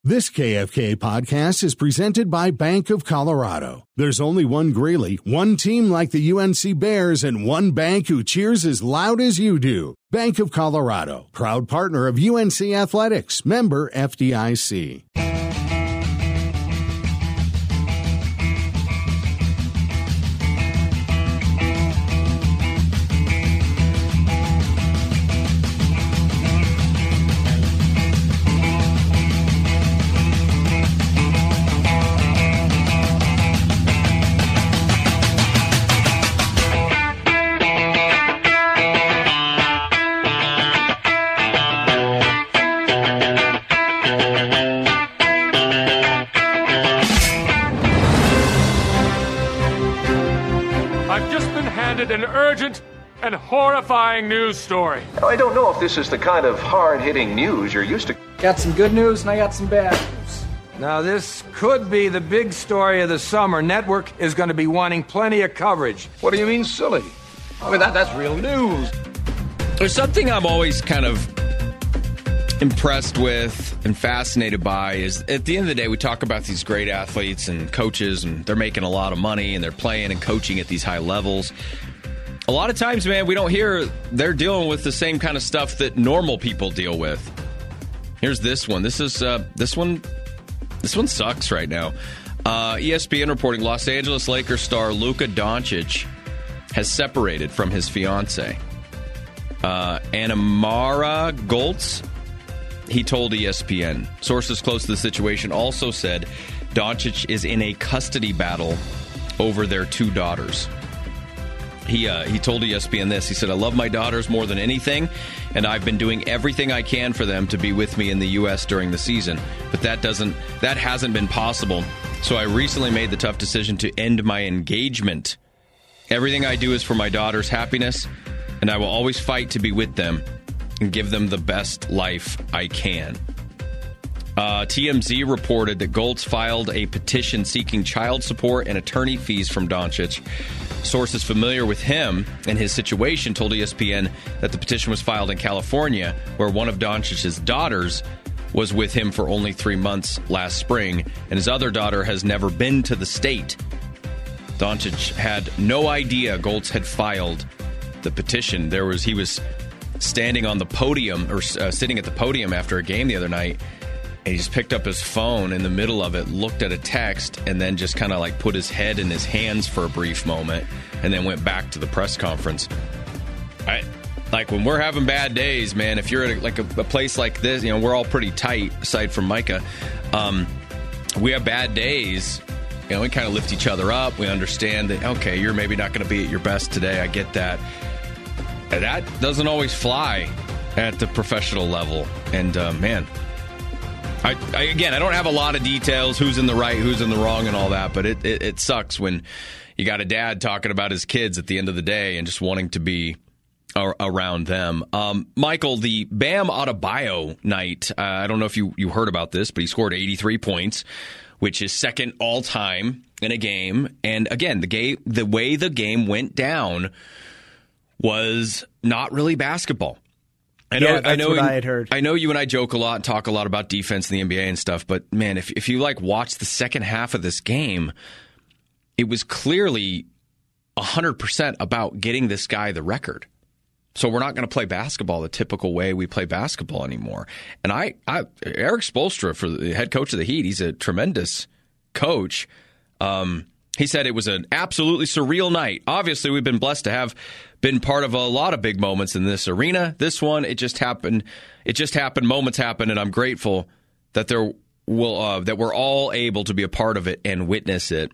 This KFK podcast is presented by Bank of Colorado. There's only one Greeley, one team like the UNC Bears, and one bank who cheers as loud as you do. Bank of Colorado, proud partner of UNC Athletics, member FDIC. An urgent and horrifying news story. I don't know if this is the kind of hard-hitting news you're used to. Got some good news and I got some bad news. Now, this could be the big story of the summer. Network is going to be wanting plenty of coverage. What do you mean, silly? I mean, that's real news. There's something I'm always kind of impressed with and fascinated by is at the end of the day, we talk about these great athletes and coaches, and they're making a lot of money and they're playing and coaching at these high levels. A lot of times, man, we don't hear they're dealing with the same kind of stuff that normal people deal with. Here's this one. This one sucks right now. ESPN reporting Los Angeles Lakers star Luka Doncic has separated from his fiancée. Anamara Goltz, he told ESPN. Sources close to the situation also said Doncic is in a custody battle over their two daughters. He told ESPN this. He said, I love my daughters more than anything, and I've been doing everything I can for them to be with me in the U.S. during the season. But that hasn't been possible. So I recently made the tough decision to end my engagement. Everything I do is for my daughter's happiness, and I will always fight to be with them and give them the best life I can. TMZ reported that Goltz filed a petition seeking child support and attorney fees from Doncic. Sources familiar with him and his situation told ESPN that the petition was filed in California, where one of Doncic's daughters was with him for only 3 months last spring, and his other daughter has never been to the state. Doncic had no idea Goltz had filed the petition. He was standing on the podium, or sitting at the podium after a game the other night, and he just picked up his phone in the middle of it, looked at a text, and then just kind of like put his head in his hands for a brief moment, and then went back to the press conference. Like when we're having bad days, man, if you're at a place like this, you know, we're all pretty tight, aside from Micah. We have bad days. You know, we kind of lift each other up. We understand that, okay, you're maybe not going to be at your best today. I get that. And that doesn't always fly at the professional level. And, man, I don't have a lot of details, who's in the right, who's in the wrong and all that, but it sucks when you got a dad talking about his kids at the end of the day and just wanting to be around them. Michael, the Bam Adebayo night, I don't know if you heard about this, but he scored 83 points, which is second all-time in a game. And again, the way the game went down was not really basketball. I know what I had heard. I know you and I joke a lot and talk a lot about defense in the NBA and stuff, but man, if you like watch the second half of this game, it was clearly 100% about getting this guy the record. So we're not going to play basketball the typical way we play basketball anymore. And Eric Spoelstra, for the head coach of the Heat, he's a tremendous coach. He said it was an absolutely surreal night. Obviously, we've been blessed to have been part of a lot of big moments in this arena. This one, it just happened. Moments happened, and I'm grateful that that we're all able to be a part of it and witness it.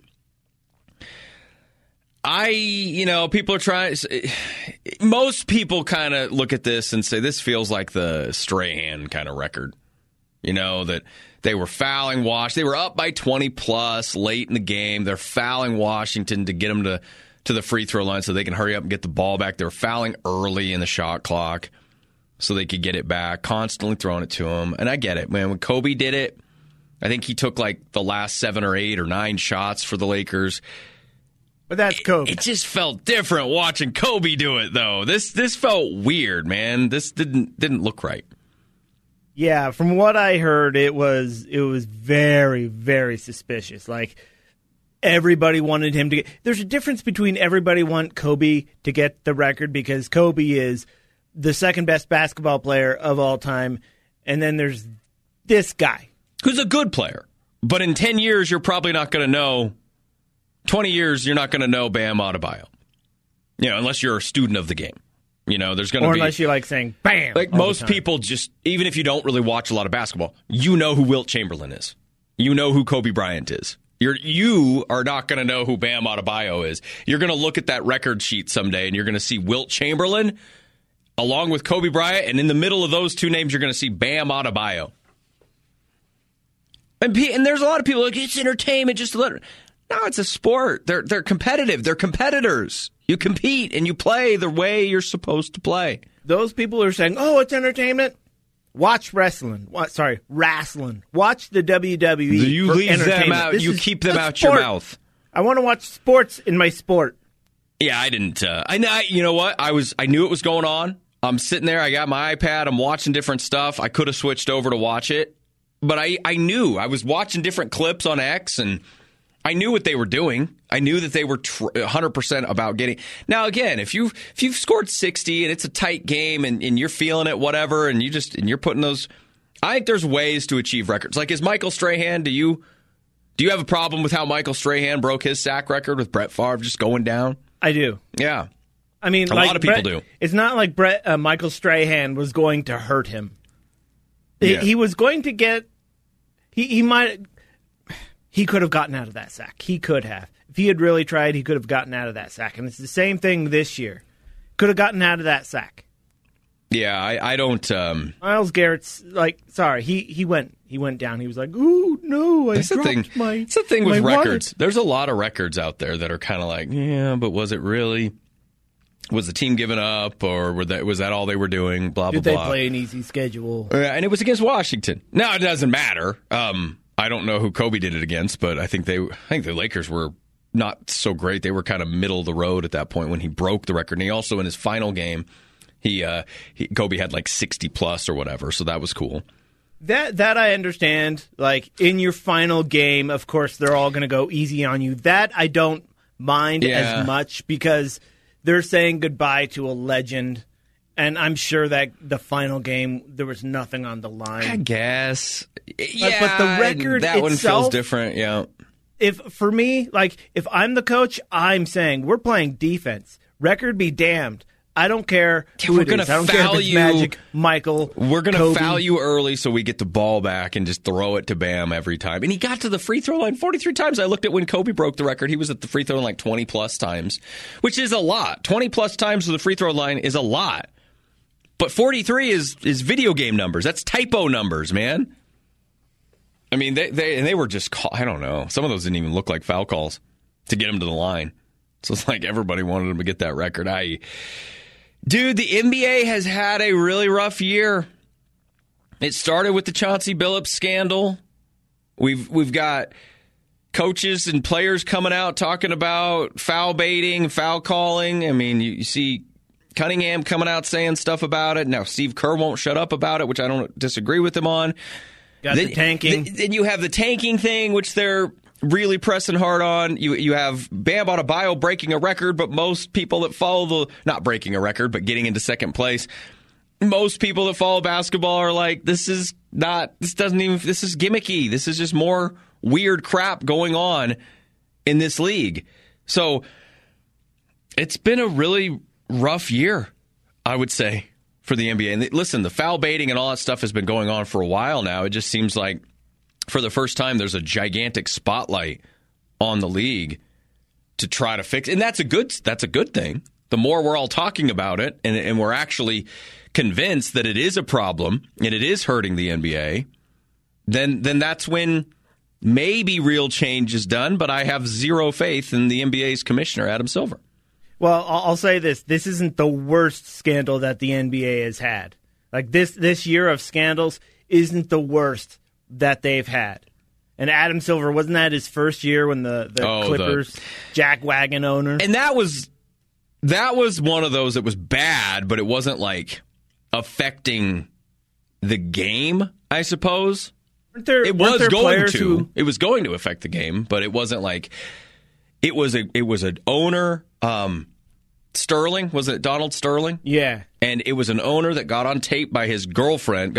People are trying. Most people kind of look at this and say this feels like the Strahan kind of record. You know, that they were fouling Washington. They were up by 20 plus late in the game. They're fouling Washington to get them to the free throw line so they can hurry up and get the ball back. They were fouling early in the shot clock so they could get it back, constantly throwing it to them. And I get it, man. When Kobe did it, I think he took like the last 7 or 8 or 9 shots for the Lakers. But that's Kobe. It just felt different watching Kobe do it, though. This felt weird, man. This didn't look right. Yeah, from what I heard, it was very, very suspicious. Like, everybody wanted him to get... There's a difference between everybody want Kobe to get the record because Kobe is the second best basketball player of all time, and then there's this guy. Who's a good player. But in 10 years, you're probably not going to know... 20 years, you're not going to know Bam Adebayo. Unless you're a student of the game. There's going to be... Or unless you like saying, bam! Like most people just, even if you don't really watch a lot of basketball, you know who Wilt Chamberlain is. You know who Kobe Bryant is. You are not going to know who Bam Adebayo is. You're going to look at that record sheet someday, and you're going to see Wilt Chamberlain along with Kobe Bryant, and in the middle of those two names, you're going to see Bam Adebayo. And there's a lot of people like, it's entertainment, just to let... No, it's a sport. They're competitive. They're competitors. You compete and you play the way you're supposed to play. Those people are saying, oh, it's entertainment. Watch wrestling. Wrestling. Watch the WWE. You leave them out. You keep them out your mouth. I want to watch sports in my sport. Yeah, I didn't. You know what? I knew it was going on. I'm sitting there. I got my iPad. I'm watching different stuff. I could have switched over to watch it. But I knew. I was watching different clips on X, and I knew what they were doing. I knew that they were 100% about getting... Now, again, if you've scored 60 and it's a tight game and you're feeling it, whatever, and you're putting those... I think there's ways to achieve records. Like, is Michael Strahan, do you have a problem with how Michael Strahan broke his sack record with Brett Favre just going down? I do. Yeah. I mean, a lot of people do. It's not like Michael Strahan was going to hurt him. Yeah. He was going to get... He might... He could have gotten out of that sack. He could have. If he had really tried, he could have gotten out of that sack. And it's the same thing this year. Could have gotten out of that sack. Yeah, I don't... Myles Garrett's sorry, he went down. He was like, ooh, no, I dropped my... It's the thing with records. Wallet. There's a lot of records out there that are kind of like, yeah, but was it really... Was the team giving up, or was that all they were doing? Blah, blah, blah. Did they play an easy schedule? And it was against Washington. Now, it doesn't matter. I don't know who Kobe did it against, but I think the Lakers were not so great. They were kind of middle of the road at that point when he broke the record. And he also, in his final game, Kobe had like 60 plus or whatever, so that was cool. That I understand. Like, in your final game, of course, they're all going to go easy on you. That I don't mind as much because they're saying goodbye to a legend. And I'm sure that the final game, there was nothing on the line. I guess. Yeah, but the record that itself, one feels different, yeah. For me, if I'm the coach, I'm saying we're playing defense. Record be damned. I don't care who it is. I don't care if it's Magic, Michael, We're going to foul you early so we get the ball back and just throw it to Bam every time. And he got to the free throw line 43 times. I looked at when Kobe broke the record. He was at the free throw line like 20-plus times, which is a lot. 20-plus times to the free throw line is a lot. But 43 is video game numbers. That's typo numbers, man. I mean, they were just, I don't know. Some of those didn't even look like foul calls to get him to the line. So it's like everybody wanted him to get that record. Dude, the NBA has had a really rough year. It started with the Chauncey Billups scandal. We've got coaches and players coming out talking about foul baiting, foul calling. I mean, you see Cunningham coming out saying stuff about it. Now, Steve Kerr won't shut up about it, which I don't disagree with him on. Got the tanking. Then you have the tanking thing, which they're really pressing hard on. You have Bam Adebayo breaking a record, but most people that follow not breaking a record, but getting into second place, most people that follow basketball are like, this is gimmicky. This is just more weird crap going on in this league. So it's been a really rough year, I would say, for the NBA. And listen, the foul baiting and all that stuff has been going on for a while now. It just seems like for the first time there's a gigantic spotlight on the league to try to fix it. And that's a good thing. The more we're all talking about it and we're actually convinced that it is a problem and it is hurting the NBA, then that's when maybe real change is done. But I have zero faith in the NBA's commissioner, Adam Silver. Well, I'll say this. This isn't the worst scandal that the NBA has had. Like, this year of scandals isn't the worst that they've had. And Adam Silver, wasn't that his first year when the Clippers jackwagon owner? And that was one of those that was bad, but it wasn't like affecting the game, I suppose. It was going to affect the game, but it wasn't like it was an owner. Sterling, was it Donald Sterling? Yeah. And it was an owner that got caught on tape by his girlfriend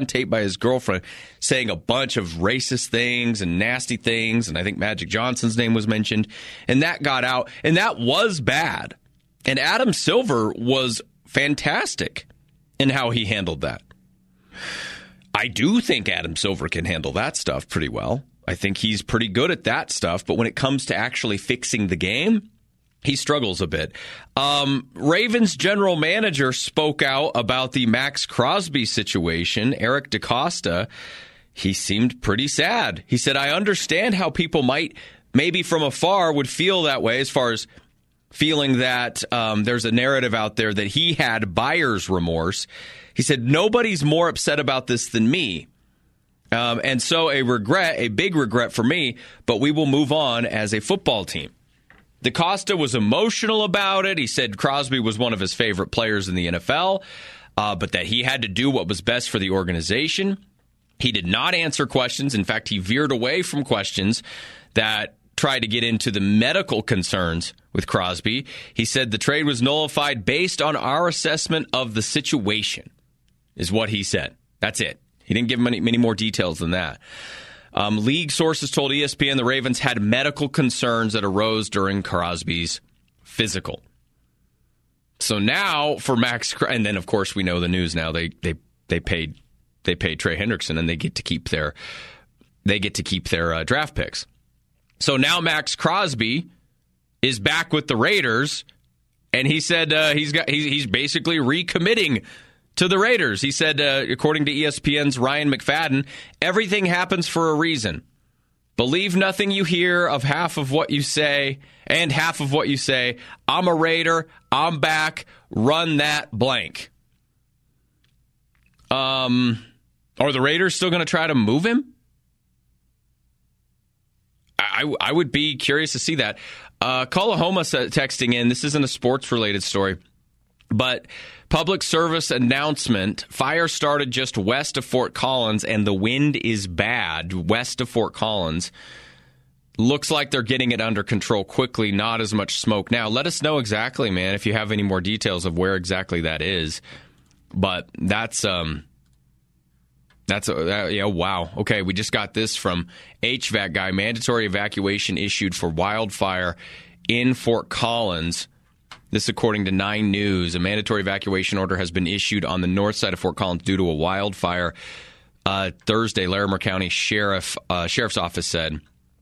saying a bunch of racist things and nasty things, and I think Magic Johnson's name was mentioned, and that got out, and that was bad. And Adam Silver was fantastic in how he handled that. I do think Adam Silver can handle that stuff pretty well. I think he's pretty good at that stuff, but when it comes to actually fixing the game, he struggles a bit. Ravens general manager spoke out about the Max Crosby situation. Eric DeCosta, he seemed pretty sad. He said, I understand how people might, maybe from afar, would feel that way, as far as feeling that there's a narrative out there that he had buyer's remorse. He said, nobody's more upset about this than me. And so a big regret for me, but we will move on as a football team. DeCosta was emotional about it. He said Crosby was one of his favorite players in the NFL, but that he had to do what was best for the organization. He did not answer questions. In fact, he veered away from questions that tried to get into the medical concerns with Crosby. He said the trade was nullified based on our assessment of the situation, is what he said. That's it. He didn't give many more details than that. League sources told ESPN the Ravens had medical concerns that arose during Crosby's physical. So now for Max, and then of course we know the news now. They paid Trey Hendrickson, and they get to keep their draft picks. So now Max Crosby is back with the Raiders, and he said he's basically recommitting to the Raiders. He said, according to ESPN's Ryan McFadden, everything happens for a reason. Believe nothing you hear of half of what you say and half of what you say. I'm a Raider. I'm back. Run that blank. Are the Raiders still going to try to move him? I would be curious to see that. Kalahoma texting in, this isn't a sports-related story, but public service announcement, fire started just west of Fort Collins, and the wind is bad west of Fort Collins. Looks like they're getting it under control quickly, not as much smoke now. Let us know exactly, man, if you have any more details of where exactly that is. But that's wow. Okay, we just got this from HVAC guy. Mandatory evacuation issued for wildfire in Fort Collins. This according to 9 News. A mandatory evacuation order has been issued on the north side of Fort Collins due to a wildfire. Thursday, Larimer County Sheriff's Office said.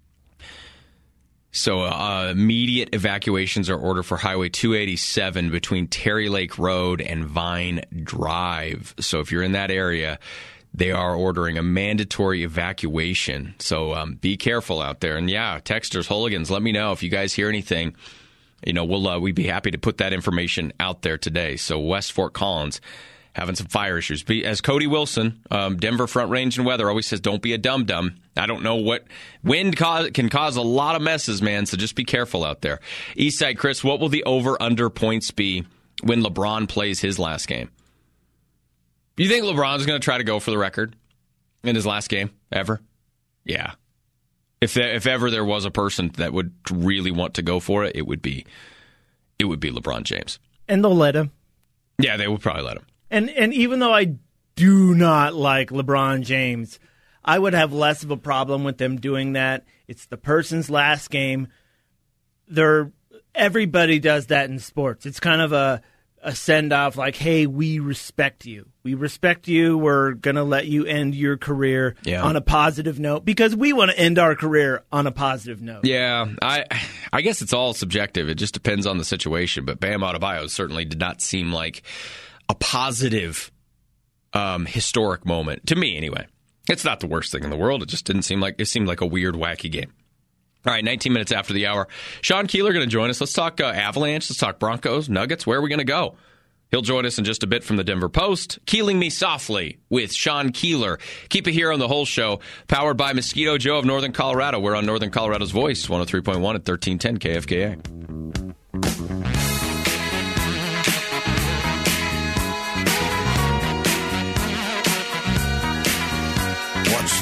So immediate evacuations are ordered for Highway 287 between Terry Lake Road and Vine Drive. So if you're in that area, they are ordering a mandatory evacuation. So be careful out there. And yeah, texters, hooligans, let me know if you guys hear anything. We'd be happy to put that information out there today. So West Fort Collins having some fire issues. As Cody Wilson, Denver Front Range and Weather, always says, don't be a dum-dum. I don't know what wind can cause a lot of messes, man, so just be careful out there. Eastside Chris, what will the over-under points be when LeBron plays his last game? Do you think LeBron's going to try to go for the record in his last game ever? Yeah. If ever there was a person that would really want to go for it, it would be LeBron James. And they'll let him. Yeah, they would probably let him. And even though I do not like LeBron James, I would have less of a problem with them doing that. It's the person's last game. Everybody does that in sports. It's kind of a send-off like, hey, we respect you. We respect you. We're going to let you end your career on a positive note because we want to end our career on a positive note. Yeah, I guess it's all subjective. It just depends on the situation. But Bam Adebayo certainly did not seem like a positive, historic moment. To me, anyway. It's not the worst thing in the world. It just didn't seem like – it seemed like a weird, wacky game. All right, 19 minutes after the hour. Sean Keeler going to join us. Let's talk Avalanche. Let's talk Broncos, Nuggets. Where are we going to go? He'll join us in just a bit from the Denver Post. Keeling Me Softly with Sean Keeler. Keep it here on the whole show. Powered by Mosquito Joe of Northern Colorado. We're on Northern Colorado's Voice, 103.1 at 1310 KFKA.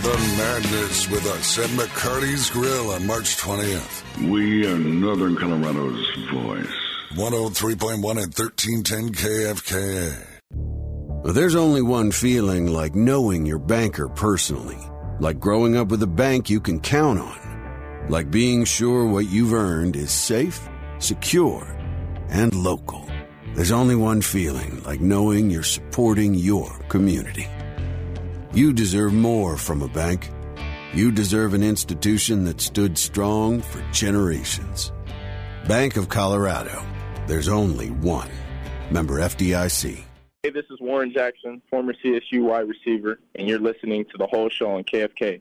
the madness with us at McCarty's Grill on March 20th. We are Northern Colorado's voice. 103.1 and 1310 KFKA. There's only one feeling like knowing your banker personally. Like growing up with a bank you can count on. Like being sure what you've earned is safe, secure, and local. There's only one feeling like knowing you're supporting your community. You deserve more from a bank. You deserve an institution that stood strong for generations. Bank of Colorado. There's only one. Member FDIC. Hey, this is Warren Jackson, former CSU wide receiver, and you're listening to The Whole Show on KFK.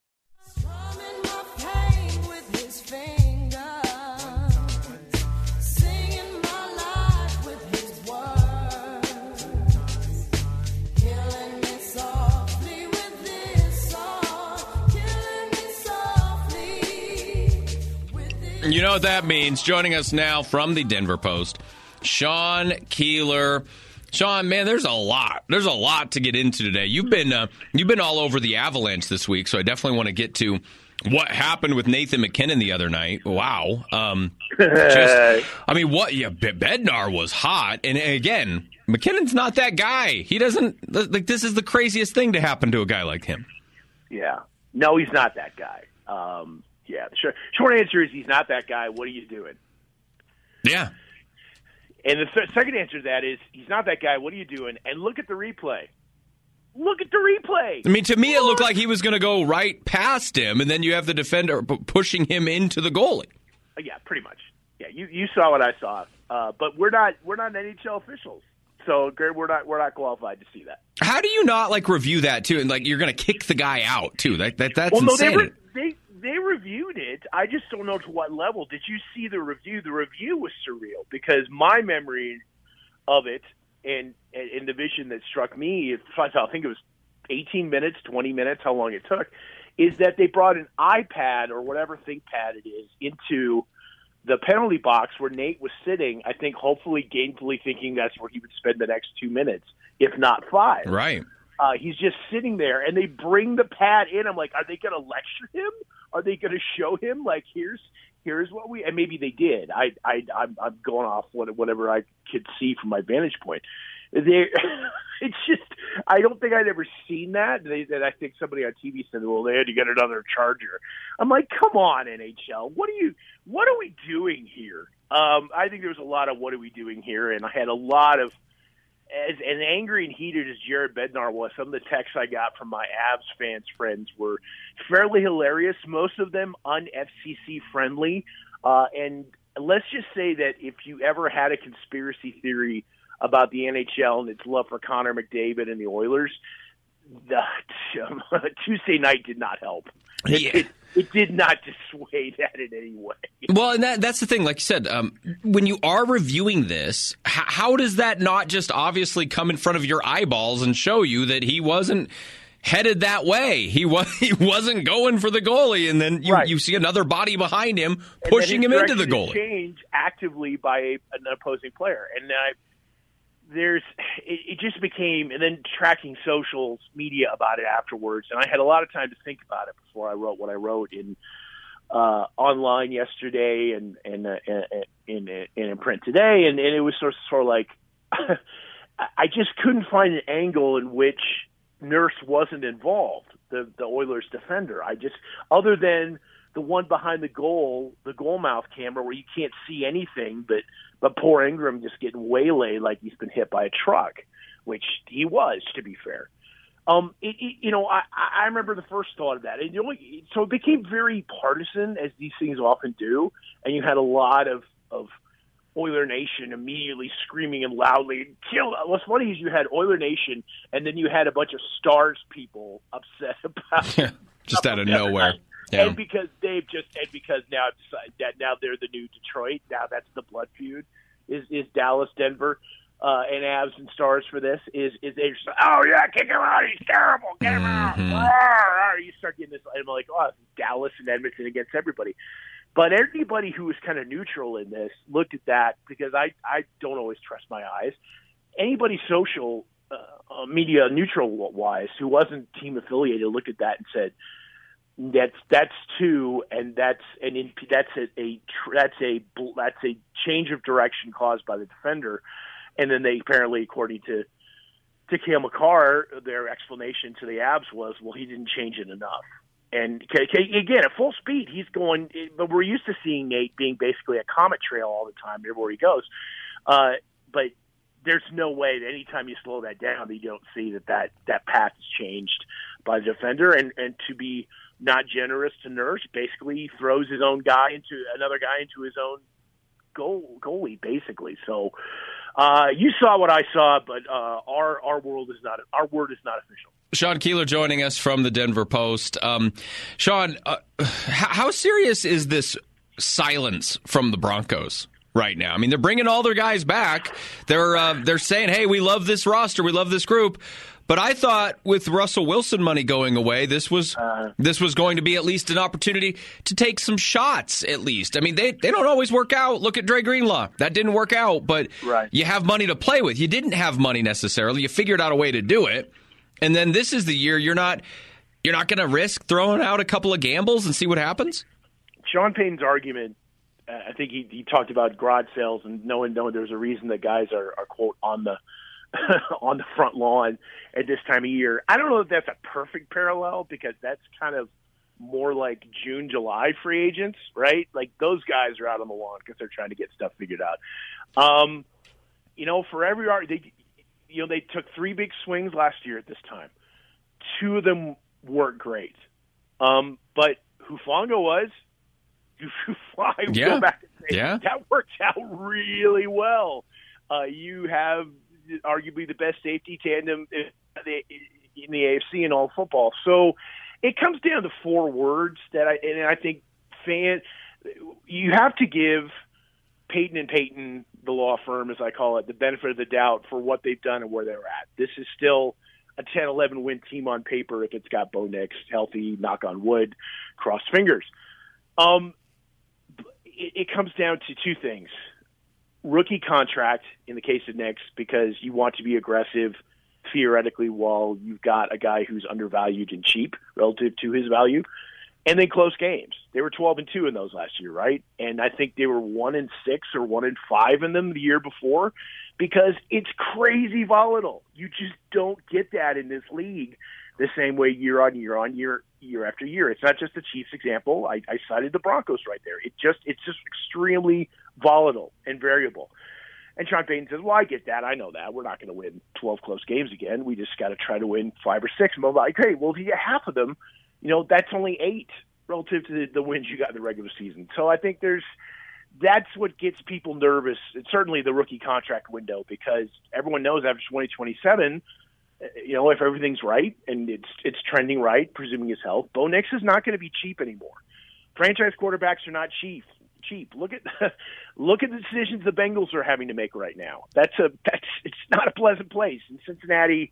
You know what that means. Joining us now from the Denver Post, Sean Keeler. Sean, man, there's a lot. There's a lot to get into today. You've been all over the Avalanche this week, so I definitely want to get to what happened with Nathan MacKinnon the other night. Wow. Bednar was hot, and again, McKinnon's not that guy. He doesn't like. This is the craziest thing to happen to a guy like him. Yeah. No, he's not that guy. Yeah, the short answer is he's not that guy. What are you doing? Yeah. And the second answer to that is he's not that guy. What are you doing? And look at the replay. Look at the replay. I mean, to me, it looked like he was going to go right past him, and then you have the defender pushing him into the goalie. Yeah, pretty much. Yeah, you saw what I saw. But we're not NHL officials, so we're not qualified to see that. How do you not review that too? And you're going to kick the guy out too? That's insane. They reviewed it. I just don't know to what level. Did you see the review? The review was surreal because my memory of it and the vision that struck me, I think it was 18 minutes, 20 minutes, how long it took, is that they brought an iPad or whatever ThinkPad it is into the penalty box where Nate was sitting, I think hopefully gainfully thinking that's where he would spend the next 2 minutes, if not 5. Right. He's just sitting there, and they bring the pad in. I'm like, are they going to lecture him? Are they going to show him, here's what we – and maybe they did. I'm going off whatever I could see from my vantage point. It's just – I don't think I'd ever seen that. I think somebody on TV said, well, they had to get another charger. I'm like, come on, NHL. What are we doing here? I think there was a lot of what are we doing here, and I had a lot of – as angry and heated as Jared Bednar was, some of the texts I got from my Avs friends were fairly hilarious, most of them un-FCC friendly. And let's just say that if you ever had a conspiracy theory about the NHL and its love for Connor McDavid and the Oilers, Tuesday night did not help. It did not dissuade that in any way. Well, and that's the thing. Like you said, when you are reviewing this, how does that not just obviously come in front of your eyeballs and show you that he wasn't headed that way? He wasn't going for the goalie, and then you see another body behind him pushing him into the goalie. Change actively by an opposing player, and it just became, and then tracking social media about it afterwards, and I had a lot of time to think about it before I wrote what I wrote in online yesterday and in print today, and it was sort of like I just couldn't find an angle in which Nurse wasn't involved, the Oilers defender. Other than the one behind the goal mouth camera where you can't see anything, but poor Ingram just getting waylaid like he's been hit by a truck, which he was, to be fair. I remember the first thought of that. So it became very partisan, as these things often do, and you had a lot of Oiler Nation immediately screaming and loudly, kill. What's funny is you had Oiler Nation, and then you had a bunch of Stars people upset about just out of nowhere. Yeah. And because now I've decided that now they're the new Detroit. Now that's the blood feud. Is Dallas, Denver, and Avs and Stars for this? Is they just, oh yeah, kick him out. He's terrible. Get him out. You start getting this. I'm like, oh, Dallas and Edmonton against everybody. But everybody who was kind of neutral in this looked at that because I don't always trust my eyes. Anybody social media neutral wise, who wasn't team affiliated, looked at that and said, that's two, and that's a change of direction caused by the defender. And then they apparently, according to Cale Makar, their explanation to the Avs was, well, he didn't change it enough. And again, at full speed, he's going. But we're used to seeing Nate being basically a comet trail all the time everywhere he goes. But there's no way that anytime you slow that down, that you don't see that path has changed by the defender. And to be not generous to Nurse, basically throws his own guy into another guy into his own goalie, basically. So you saw what I saw, but our word is not official. Sean Keeler joining us from the Denver Post. Sean, how serious is this silence from the Broncos right now? I mean, they're bringing all their guys back. They're saying, hey, we love this roster, we love this group. But I thought with Russell Wilson money going away, this was going to be at least an opportunity to take some shots, at least. I mean, they don't always work out. Look at Dre Greenlaw. That didn't work out, but You have money to play with. You didn't have money necessarily. You figured out a way to do it. And then this is the year you're not going to risk throwing out a couple of gambles and see what happens? Sean Payton's argument, I think he talked about garage sales and knowing there's a reason that guys are quote, on the on the front lawn at this time of year. I don't know if that's a perfect parallel because that's kind of more like June, July free agents, right? Like those guys are out on the lawn because they're trying to get stuff figured out. For every they took 3 big swings last year at this time. 2 of them weren't great. But Hufanga was. Go back and say, that worked out really well. You have arguably the best safety tandem in the AFC in all football. So it comes down to 4 words that I think you have to give Payton and Payton, the law firm, as I call it, the benefit of the doubt for what they've done and where they're at. This is still a 10-11 win team on paper if it's got Bo Nix healthy, knock on wood, cross fingers. It comes down to 2 things. Rookie contract in the case of Nix, because you want to be aggressive theoretically while you've got a guy who's undervalued and cheap relative to his value. And then close games. They were 12-2 in those last year, right? And I think they were 1-6 or 1-5 in them the year before because it's crazy volatile. You just don't get that in this league the same way year after year. It's not just the Chiefs example. I cited the Broncos right there. It's just extremely volatile and variable. And Sean Payton says, well, I get that. I know that. We're not going to win 12 close games again. We just got to try to win 5 or 6. And I'm like, hey, well, if you get half of them, that's only 8 relative to the wins you got in the regular season. So I think that's what gets people nervous. It's certainly the rookie contract window because everyone knows after 2027, if everything's right and it's trending right, presuming his health, Bo Nix is not going to be cheap anymore. Franchise quarterbacks are not cheap. Look at the decisions the Bengals are having to make right now. It's not a pleasant place. In Cincinnati,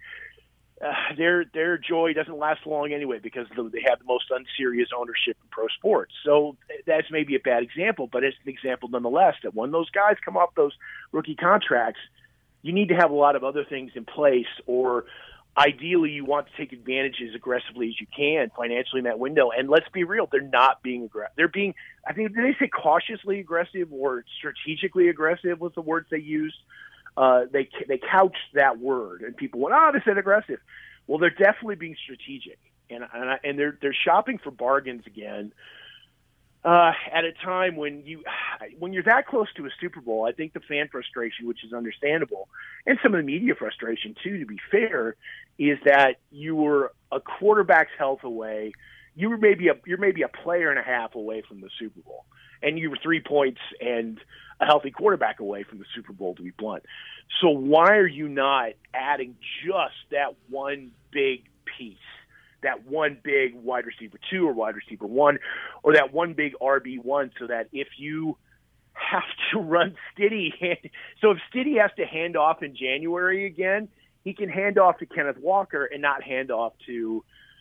their joy doesn't last long anyway because they have the most unserious ownership in pro sports. So that's maybe a bad example, but it's an example nonetheless that when those guys come off those rookie contracts, you need to have a lot of other things in place, or ideally you want to take advantage as aggressively as you can financially in that window. And let's be real, they're not being aggressive. They're being, I think, did they say cautiously aggressive or strategically aggressive was the words they used? They couched that word, and people went, "Oh, they said aggressive." Well, they're definitely being strategic, and they're shopping for bargains again at a time when you're that close to a Super Bowl. I think the fan frustration, which is understandable, and some of the media frustration too, to be fair, is that you were a quarterback's health away. You're maybe a player and a half away from the Super Bowl, and you were 3 points and a healthy quarterback away from the Super Bowl, to be blunt. So why are you not adding just that one big piece, that one big wide receiver 2 or wide receiver 1, or that one big RB1, so that if you have to run Stiddy, so if Stiddy has to hand off in January again, he can hand off to Kenneth Walker and not hand off to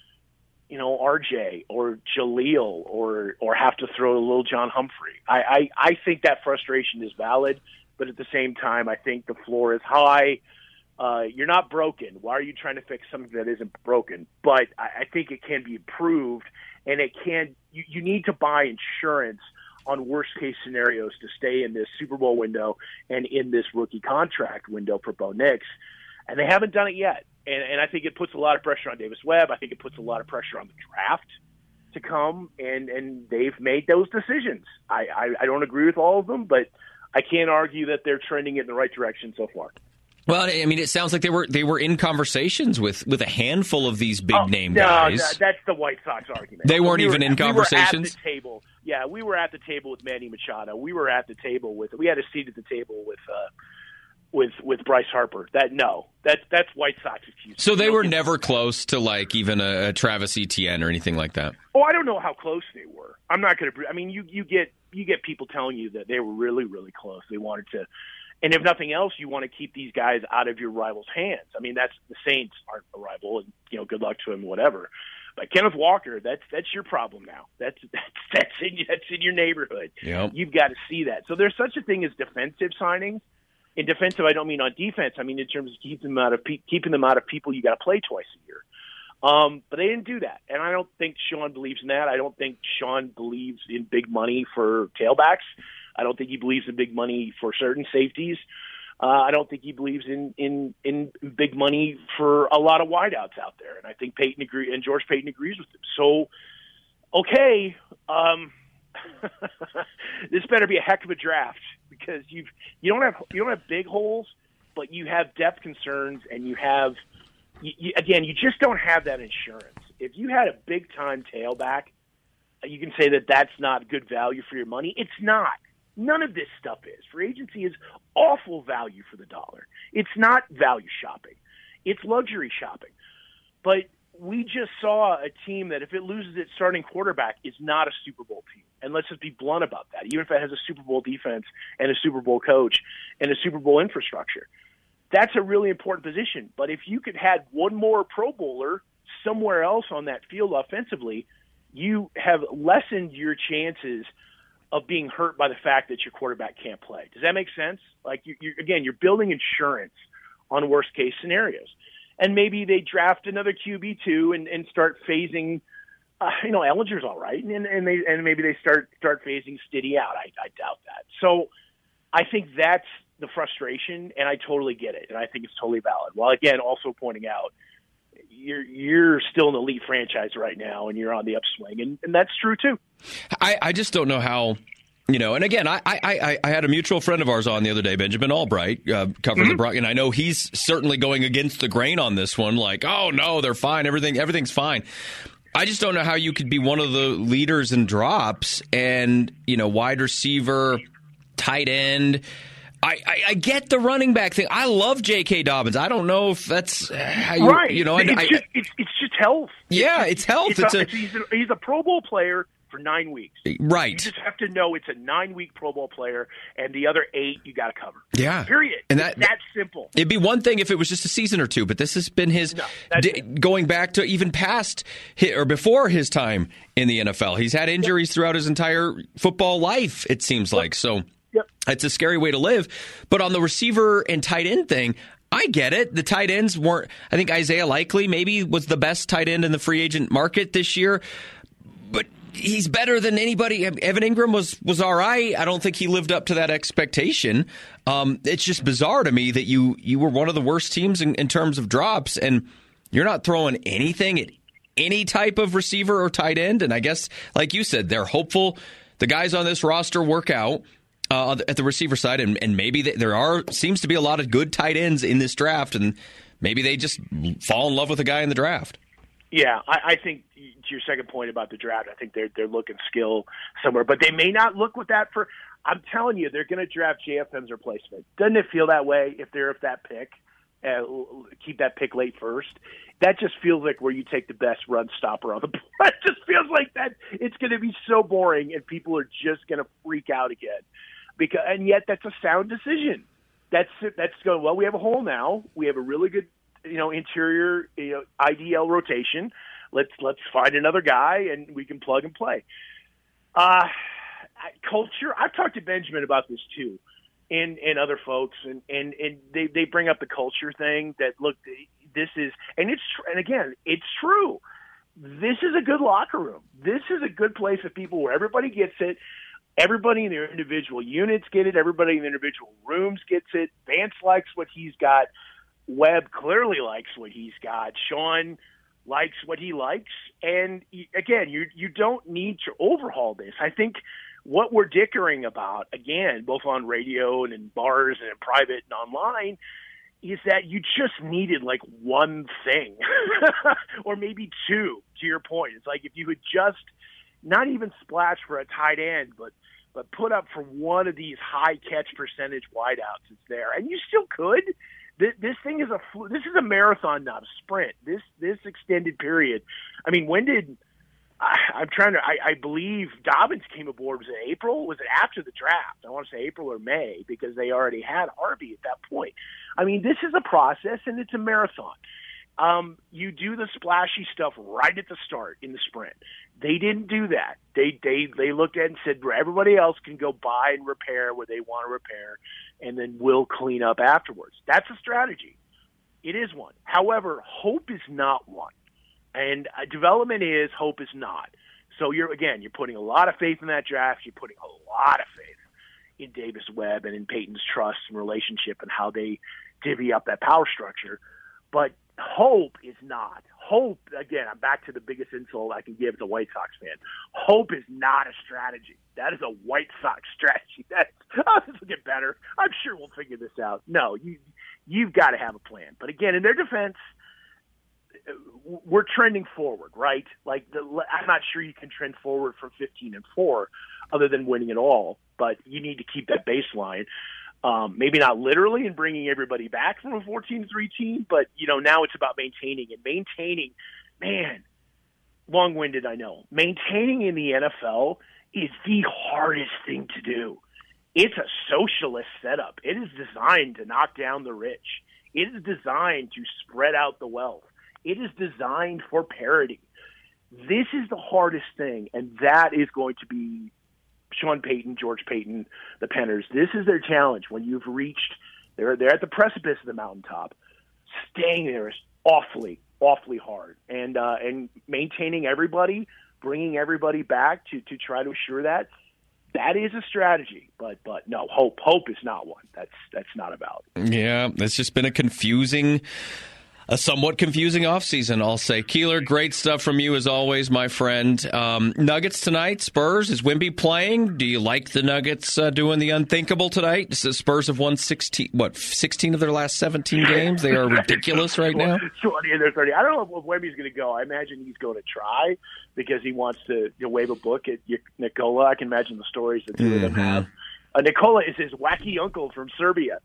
RJ or Jaleel or have to throw a little John Humphrey. I think that frustration is valid, but at the same time, I think the floor is high. You're not broken. Why are you trying to fix something that isn't broken? But I think it can be improved, and it can. You need to buy insurance on worst-case scenarios to stay in this Super Bowl window and in this rookie contract window for Bo Nix, and they haven't done it yet. And I think it puts a lot of pressure on Davis Webb. I think it puts a lot of pressure on the draft to come, and they've made those decisions. I don't agree with all of them, but I can't argue that they're trending in the right direction so far. Well, I mean, it sounds like they were in conversations with a handful of these big name guys. No, that's the White Sox argument. They weren't even in conversations? We were at the table. Yeah, we were at the table with Manny Machado. We were at the table we had a seat at the table with Bryce Harper. That's White Sox excuse. So they were never close to like even a Travis Etienne or anything like that. Oh, I don't know how close they were. I'm not going to. I mean, you get people telling you that they were really, really close. They wanted to. And if nothing else, you want to keep these guys out of your rival's hands. I mean, that's the Saints aren't a rival, and good luck to him, whatever. But Kenneth Walker, that's your problem now. That's in your neighborhood. Yep. You've got to see that. So there's such a thing as defensive signings. In defensive, I don't mean on defense. I mean in terms of keeping them out of people you got to play twice a year. But they didn't do that, and I don't think Sean believes in that. I don't think Sean believes in big money for tailbacks. I don't think he believes in big money for certain safeties. I don't think he believes in big money for a lot of wideouts out there. And I think George Payton agrees with him. So, okay, this better be a heck of a draft because you don't have big holes, but you have depth concerns, and you just don't have that insurance. If you had a big time tailback, you can say that that's not good value for your money. It's not. None of this stuff is. Free agency is awful value for the dollar. It's not value shopping. It's luxury shopping. But we just saw a team that if it loses its starting quarterback is not a Super Bowl team. And let's just be blunt about that. Even if it has a Super Bowl defense and a Super Bowl coach and a Super Bowl infrastructure. That's a really important position. But if you could have one more Pro Bowler somewhere else on that field offensively, you have lessened your chances of being hurt by the fact that your quarterback can't play. Does that make sense? Like, you're building insurance on worst-case scenarios. And maybe they draft another QB2 and start phasing Ellinger's all right, and maybe they start phasing Stiddy out. I doubt that. So I think that's the frustration, and I totally get it, and I think it's totally valid. While, again, also pointing out you're still an elite franchise right now, and you're on the upswing, and that's true too. I just don't know how, and again, I had a mutual friend of ours on the other day, Benjamin Albright, covering the Broncos, and I know he's certainly going against the grain on this one, like, oh no, they're fine, everything's fine. I just don't know how you could be one of the leaders in drops and, wide receiver, tight end. I get the running back thing. I love J.K. Dobbins. I don't know if that's how you, right. It's just health. Yeah, it's health. He's a Pro Bowl player for 9 weeks. Right. You just have to know it's a 9-week Pro Bowl player, and the other 8 you got to cover. Yeah. Period. And that's simple. It'd be one thing if it was just a season or two, but this has been his going back to even past or before his time in the NFL. He's had injuries throughout his entire football life, it seems like. So. Yep. It's a scary way to live. But on the receiver and tight end thing, I get it. The tight ends weren't. I think Isaiah Likely maybe was the best tight end in the free agent market this year. But he's better than anybody. Evan Ingram was all right. I don't think he lived up to that expectation. It's just bizarre to me that you were one of the worst teams in terms of drops, and you're not throwing anything at any type of receiver or tight end. And I guess, like you said, they're hopeful the guys on this roster work out. At the receiver side, and maybe seems to be a lot of good tight ends in this draft, and maybe they just fall in love with a guy in the draft. Yeah, I think to your second point about the draft, I think they're looking skill somewhere, but they may not look with that for. I'm telling you, they're going to draft JFM's replacement. Doesn't it feel that way if they're at that pick? Keep that pick late first. That just feels like where you take the best run stopper on the board. It just feels like that. It's going to be so boring, and people are just going to freak out again. And yet that's a sound decision. That's going, well, we have a hole now. We have a really good, interior, IDL rotation. Let's find another guy and we can plug and play. Culture. I've talked to Benjamin about this too. and other folks, and they bring up the culture thing that, look, this is, and again, it's true. This is a good locker room. This is a good place of people where everybody gets it. Everybody in their individual units get it. Everybody in their individual rooms gets it. Vance likes what he's got. Webb clearly likes what he's got. Sean likes what he likes. And again, you don't need to overhaul this. I think what we're dickering about, again, both on radio and in bars and in private and online, is that you just needed like one thing or maybe two, to your point. It's like if you had just not even splash for a tight end, but put up for one of these high catch percentage wideouts, it's there. And you still could. This thing is this is a marathon, not a sprint. This extended period. I mean, when did I believe Dobbins came aboard. Was it April? Was it after the draft? I want to say April or May, because they already had Harvey at that point. I mean, this is a process, and it's a marathon. You do the splashy stuff right at the start in the sprint. They didn't do that. They looked at it and said, everybody else can go buy and repair where they want to repair, and then we'll clean up afterwards. That's a strategy. It is one. However, hope is not one. And development is, hope is not. So you're putting a lot of faith in that draft. You're putting a lot of faith in Davis Webb and in Peyton's trust and relationship and how they divvy up that power structure. But hope is not. Hope, again, I'm back to the biggest insult I can give as a White Sox fan. Hope is not a strategy. That is a White Sox strategy. This will get better. I'm sure we'll figure this out. No, you've got to have a plan. But again, in their defense, we're trending forward, right? Like I'm not sure you can trend forward from 15-4 other than winning it all, but you need to keep that baseline. Maybe not literally and bringing everybody back from a 14-3 team, but now it's about maintaining. Man, long-winded, I know. Maintaining in the NFL is the hardest thing to do. It's a socialist setup. It is designed to knock down the rich. It is designed to spread out the wealth. It is designed for parity. This is the hardest thing, and that is going to be Sean Payton, George Payton, the Penners. This is their challenge. When you've reached, they're at the precipice of the mountaintop. Staying there is awfully, awfully hard, and maintaining everybody, bringing everybody back to try to assure that is a strategy. But no, hope is not one. That's not about it. Yeah, it's just been a somewhat confusing offseason, I'll say. Keeler, great stuff from you as always, my friend. Nuggets tonight, Spurs. Is Wemby playing? Do you like the Nuggets doing the unthinkable tonight? Spurs have won 16 of their last 17 games? They are ridiculous right now. 20 of their 30. I don't know if Wemby's going to go. I imagine he's going to try because he wants to wave a book at Nikola. I can imagine the stories that two of them have. Nikola is his wacky uncle from Serbia.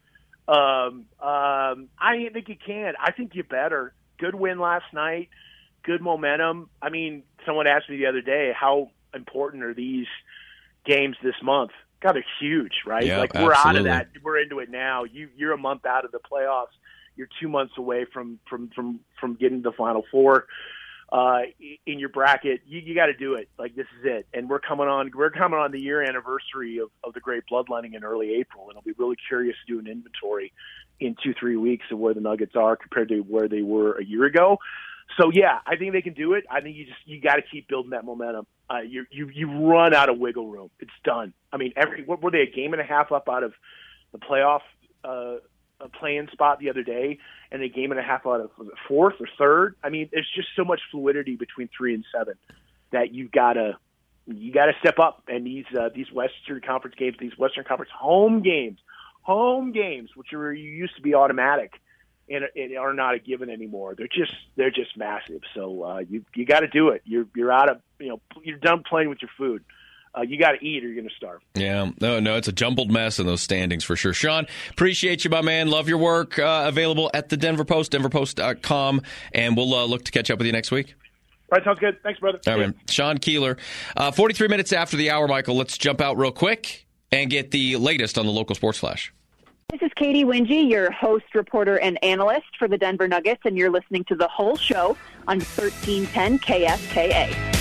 I think you can. I think you better. Good win last night. Good momentum. I mean, someone asked me the other day, how important are these games this month? God, they're huge, right? Yeah, like we're out of that. We're into it now. You're a month out of the playoffs. You're 2 months away from getting to the Final Four. In your bracket, you got to do it. Like, this is it. And we're coming on the year anniversary of the great bloodletting in early April, and I'll be really curious to do an inventory in 2-3 weeks of where the Nuggets are compared to where they were a year ago. So yeah, I think they can do it. I think you got to keep building that momentum. You run out of wiggle room. It's done. I mean, what were they, a game and a half up out of the playoff a play-in spot the other day, and a game and a half out of fourth or third. I mean, there's just so much fluidity between 3 and 7 that you gotta step up. And these Western Conference games, these Western Conference home games, which used to be automatic and are not a given anymore. They're just massive. So you got to do it. You're out of you're done playing with your food. You got to eat or you're going to starve. Yeah, no, it's a jumbled mess in those standings for sure. Sean, appreciate you, my man. Love your work. Available at the Denver Post, denverpost.com, and we'll look to catch up with you next week. All right, sounds good. Thanks, brother. All right, man. Sean Keeler. 43 minutes after the hour, Michael. Let's jump out real quick and get the latest on the local sports flash. This is Katie Wingy, your host, reporter, and analyst for the Denver Nuggets, and you're listening to The Whole Show on 1310 KFKA.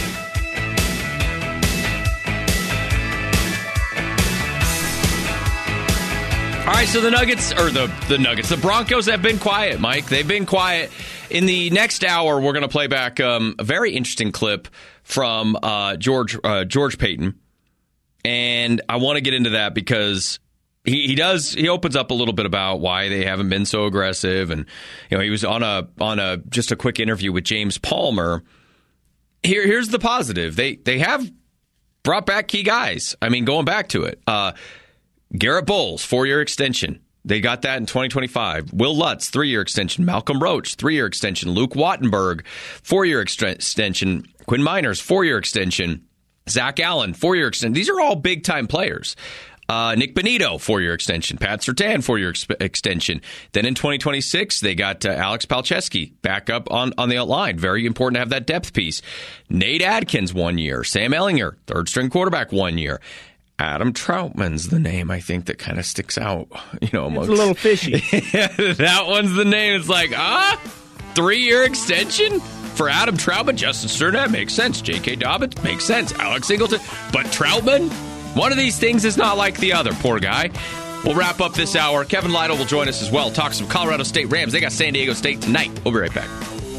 right, so the Nuggets, or the Nuggets, the Broncos have been quiet, Mike. They've been quiet. In the next hour, we're going to play back a very interesting clip from George Paton. And I want to get into that because he opens up a little bit about why they haven't been so aggressive. And, he was on just a quick interview with James Palmer. Here's the positive. They have brought back key guys. I mean, going back to it. Garrett Bowles, 4-year extension. They got that in 2025. Will Lutz, 3-year extension. Malcolm Roach, 3-year extension. Luke Wattenberg, 4-year extension. Quinn Miners, 4-year extension. Zach Allen, 4-year extension. These are all big-time players. Nick Benito, 4-year extension. Pat Surtain, 4-year extension. Then in 2026, they got Alex Palczewski back up on the line. Very important to have that depth piece. Nate Adkins, 1 year. Sam Ehlinger, third-string quarterback, 1 year. Adam Troutman's the name, I think, that kind of sticks out. Amongst... It's a little fishy. That one's the name. It's like, 3-year extension for Adam Troutman. Justin Sternad makes sense. J.K. Dobbins makes sense. Alex Singleton. But Troutman, one of these things is not like the other. Poor guy. We'll wrap up this hour. Kevin Lytle will join us as well. Talk some Colorado State Rams. They got San Diego State tonight. We'll be right back.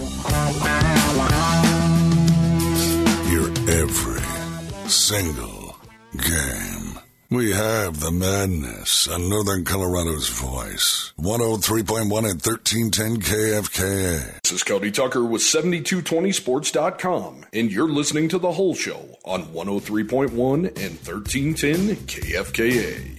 Your every single game. We have the madness on Northern Colorado's voice. 103.1 and 1310 KFKA. This is Cody Tucker with 7220sports.com, and you're listening to The Whole Show on 103.1 and 1310 KFKA.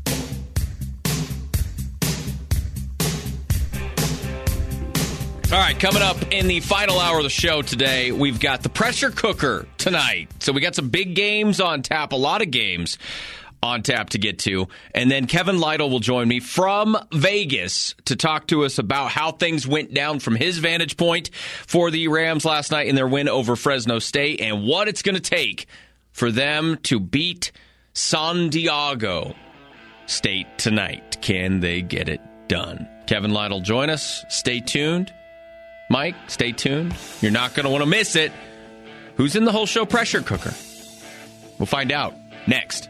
All right, coming up in the final hour of the show today, we've got the pressure cooker tonight. So we got some big games on tap, a lot of games on tap to get to. And then Kevin Lytle will join me from Vegas to talk to us about how things went down from his vantage point for the Rams last night in their win over Fresno State and what it's going to take for them to beat San Diego State tonight. Can they get it done? Kevin Lytle join us. Stay tuned. Mike, stay tuned. You're not going to want to miss it. Who's in the Whole Show pressure cooker? We'll find out next.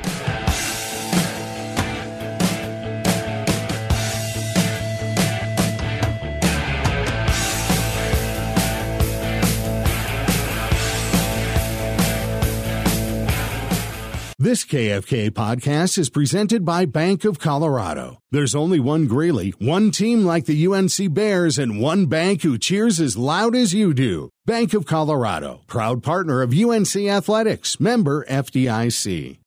This KFK podcast is presented by Bank of Colorado. There's only one Greeley, one team like the UNC Bears, and one bank who cheers as loud as you do. Bank of Colorado, proud partner of UNC Athletics, member FDIC.